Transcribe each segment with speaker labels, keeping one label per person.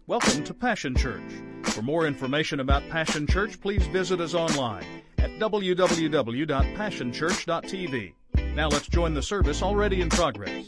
Speaker 1: Welcome to Passion Church. For more information about Passion Church, please visit us online at www.passionchurch.tv. Now let's join the service already in progress.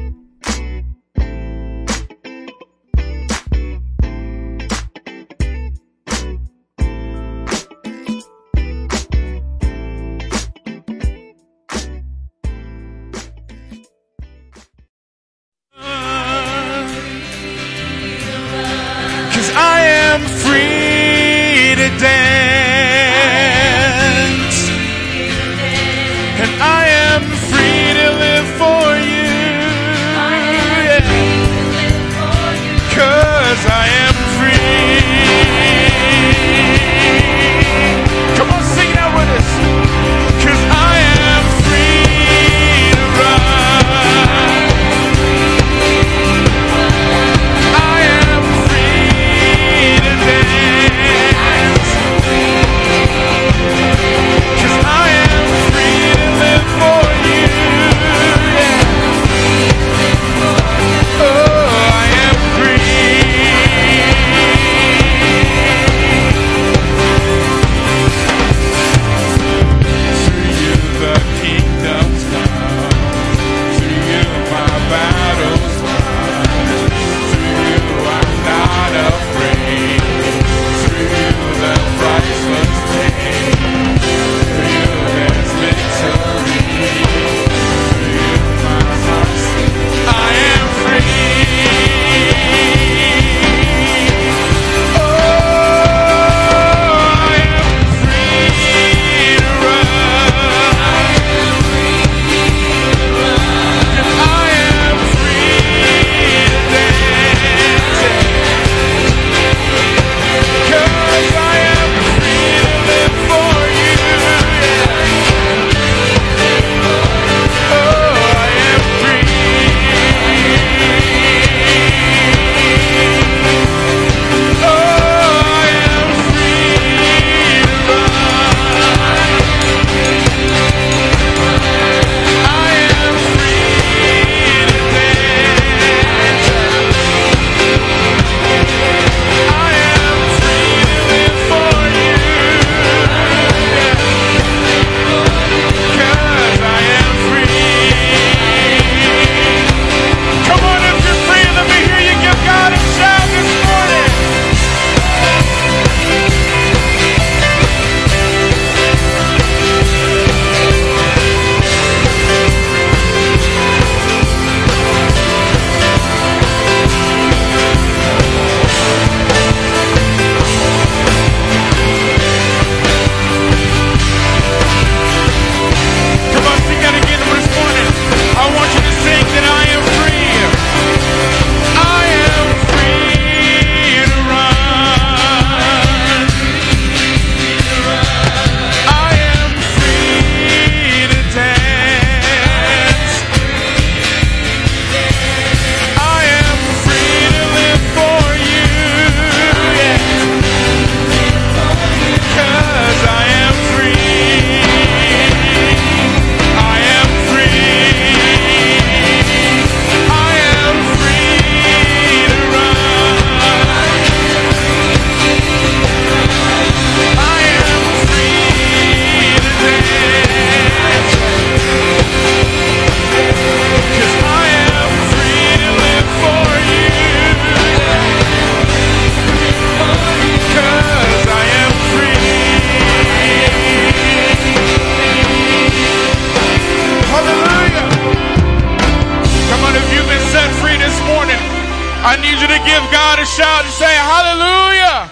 Speaker 2: I need you to give God a shout and say, hallelujah.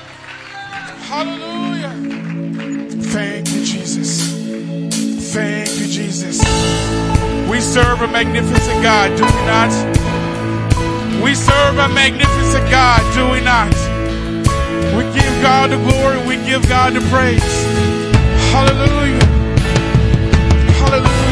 Speaker 2: Hallelujah. Thank you, Jesus. Thank you, Jesus. We serve a magnificent God, do we not? We serve a magnificent God, do we not? We give God the glory, we give God the praise. Hallelujah. Hallelujah.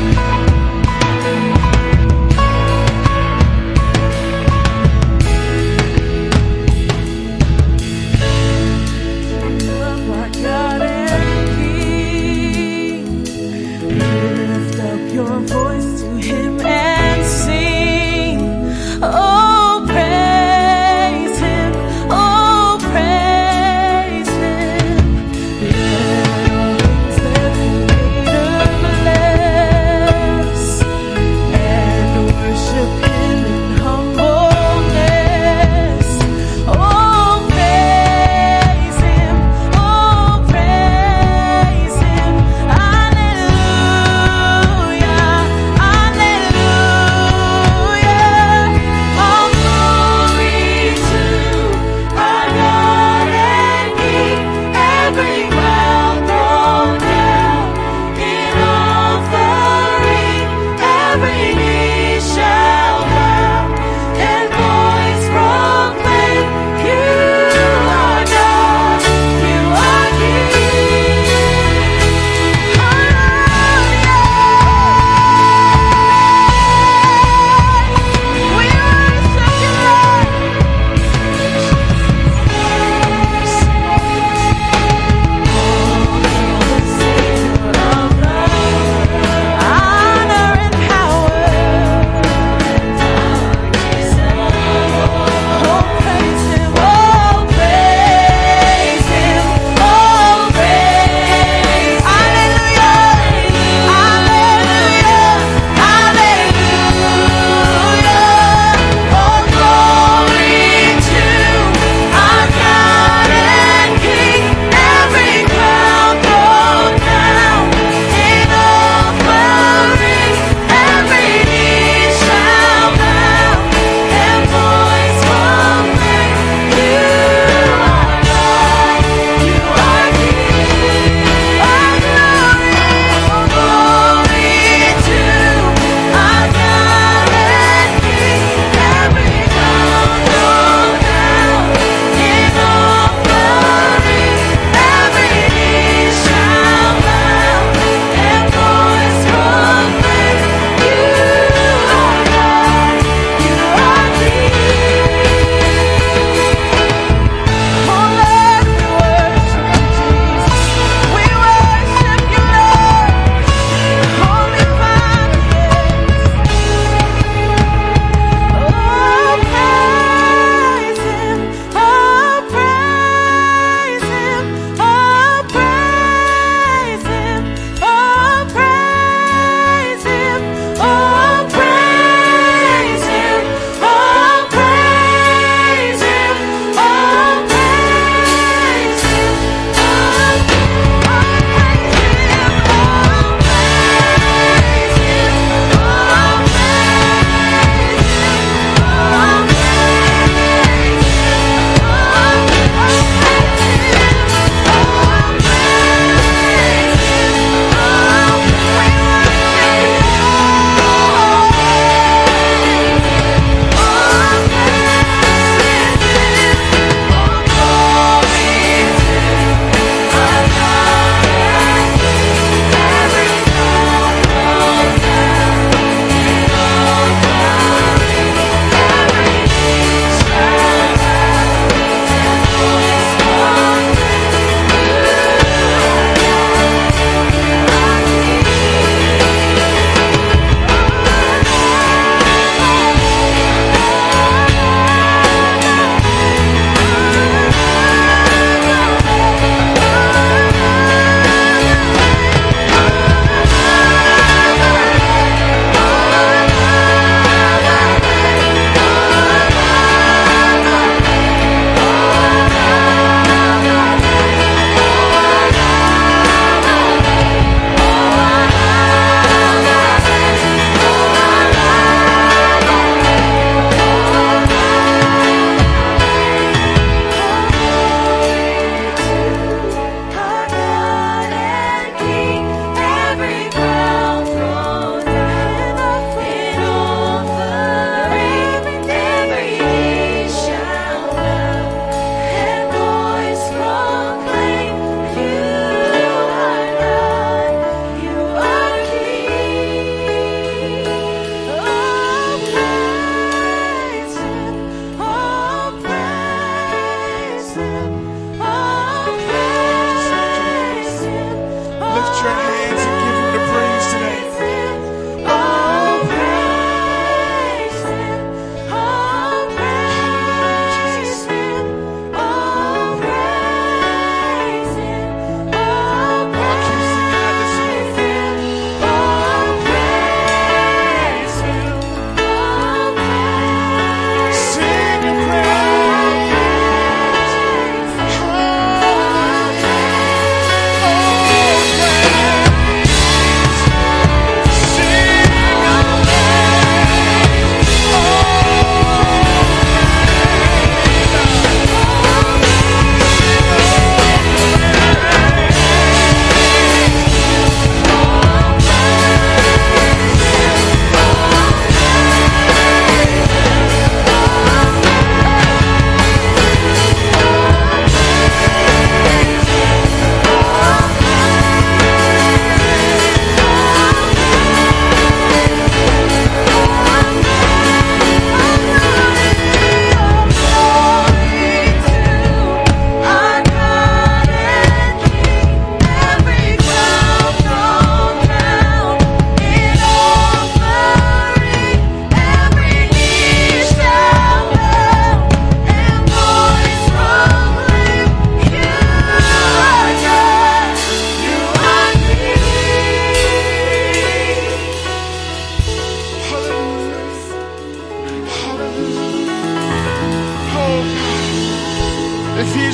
Speaker 3: Your voice to him and sing. Oh, praise him. Oh, Honor and power.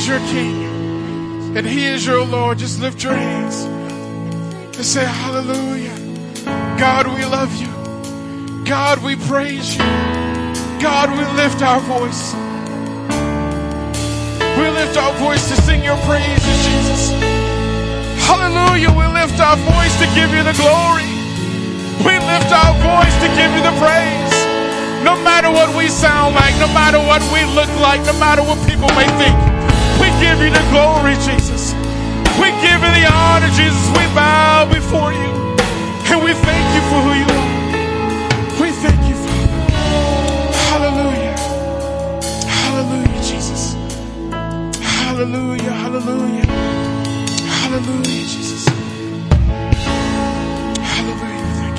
Speaker 2: is your King and He is your Lord, just lift your hands and say, hallelujah. God, we love you. God, we praise you. God, we lift our voice. We lift our voice to sing your praises, Jesus. Hallelujah. We lift our voice to give you the glory. We lift our voice to give you the praise. No matter what we sound like, no matter what we look like, no matter what people may think, we give you the glory, Jesus. We give you the honor, Jesus. We bow before you. And we thank you for who you are. We thank you, Father. Hallelujah. Hallelujah, Jesus. Hallelujah, hallelujah. Hallelujah, Jesus. Hallelujah, thank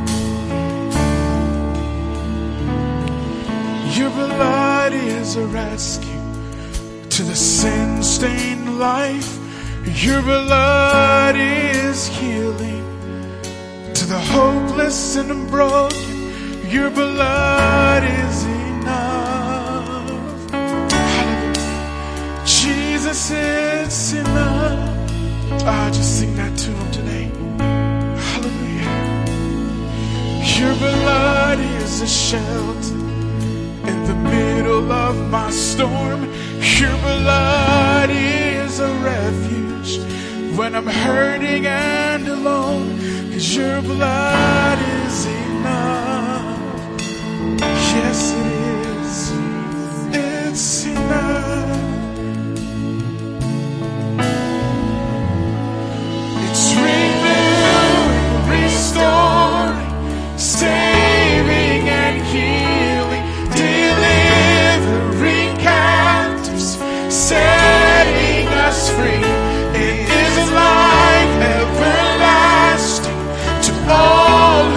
Speaker 2: you. Your blood is a rescue to the sin-stained life. Your blood is healing to the hopeless and the broken. Your blood is enough. Hallelujah. Jesus, it's enough. Just sing that to Him today. Hallelujah. Your blood is a shelter in the middle of my storm. Your blood is a refuge when I'm hurting and alone. 'Cause your blood is enough. Yes, it is. It's enough. It's renewing, restoring, saving and healing, delivering captives, setting us free. It is a life everlasting to all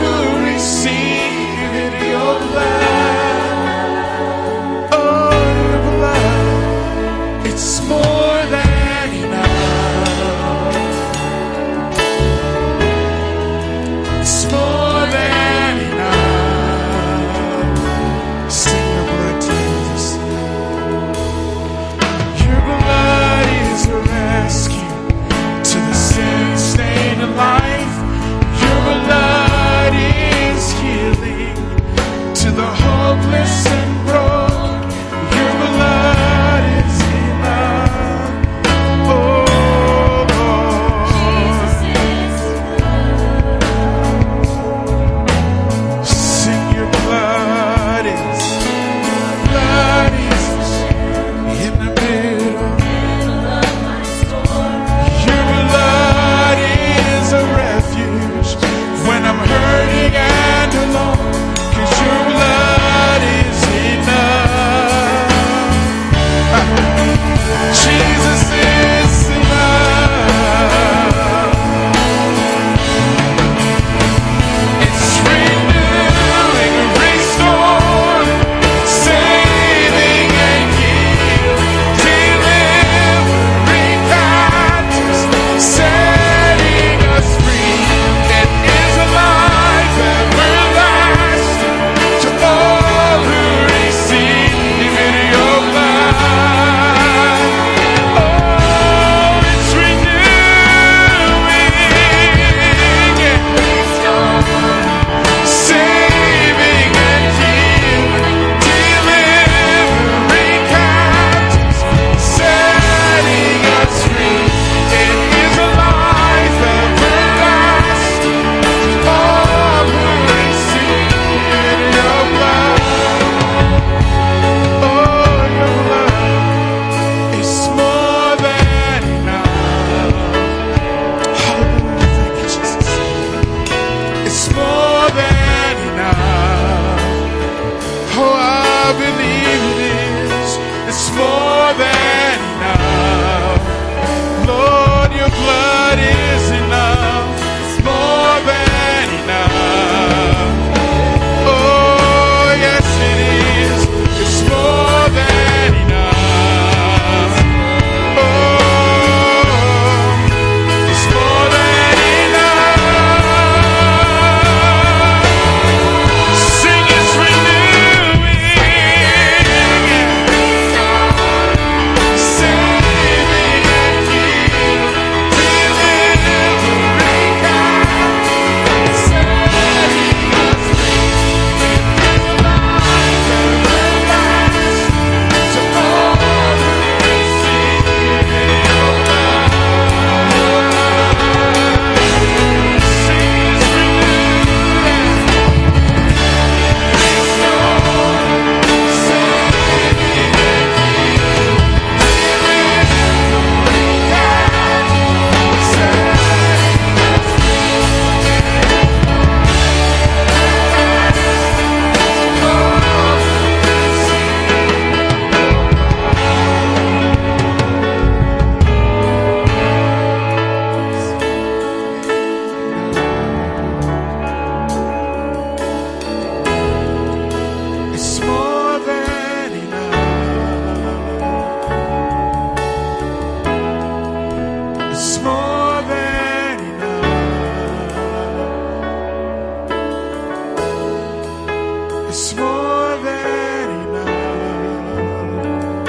Speaker 2: It's more than enough.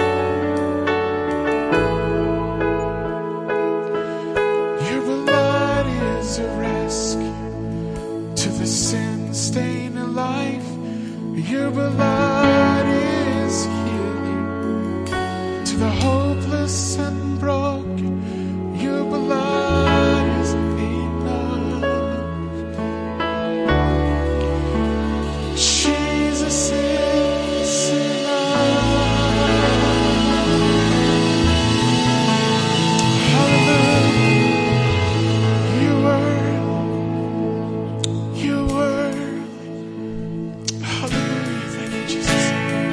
Speaker 2: Your blood is a rescue to the sin-stained life. Your blood is healing to the hopeless and broken. Your blood is enough. Jesus is enough. Hallelujah. You were. Hallelujah. Thank you, Jesus.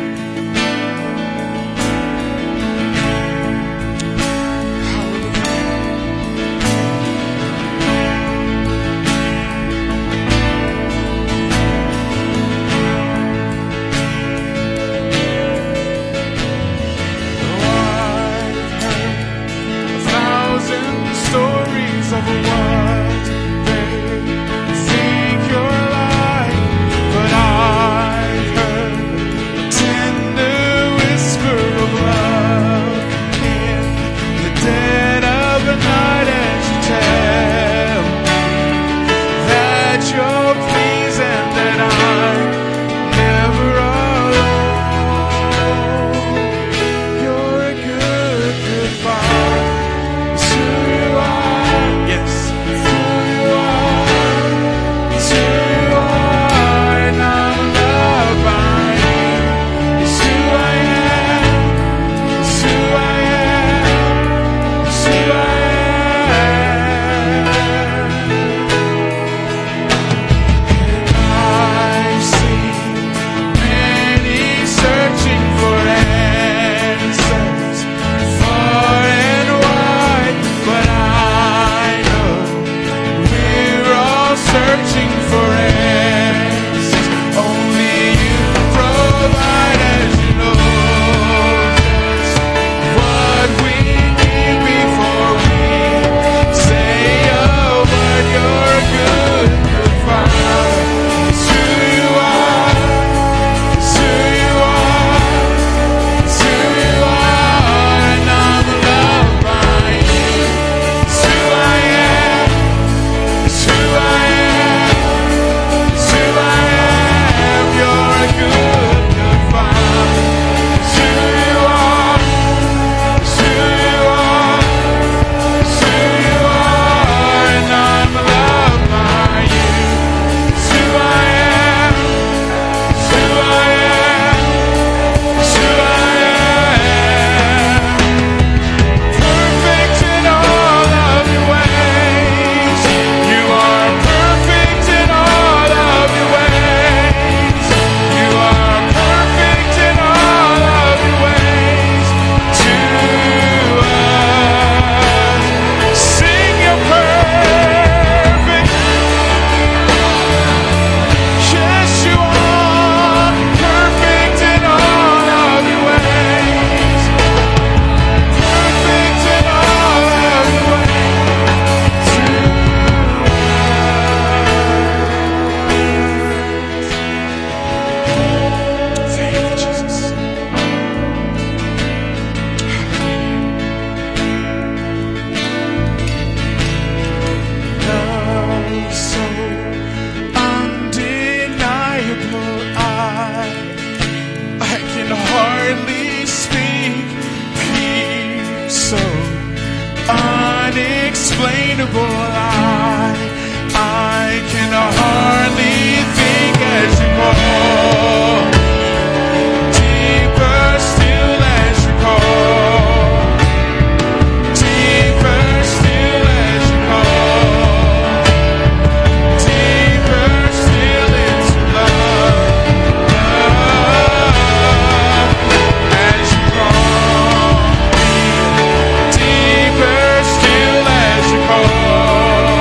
Speaker 2: Stories of what they think you're like, but I've heard a tender whisper of love in the dead of the night as you tell me that you're pleased and that I'm never alone. You're a good, good Father. Searching for answers, only you provide, as you know just what we need before we say a word. You're a good, good Father. It's who you are. It's who you are. It's who you are, and I'm loved by you. It's who I am. It's who I am. Unexplainable, I can hardly think as you call, deeper still as you call, deeper still as you call, deeper still into love, as you call me, deeper still as you call.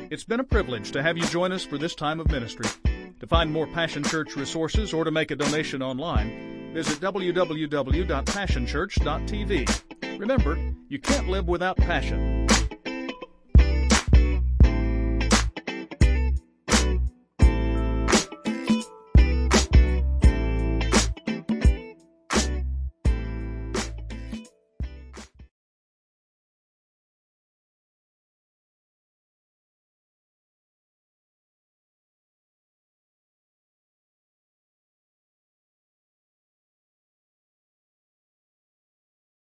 Speaker 1: It's been a privilege to have you join us for this time of ministry. To find more Passion Church resources or to make a donation online, visit www.passionchurch.tv. Remember, you can't live without passion.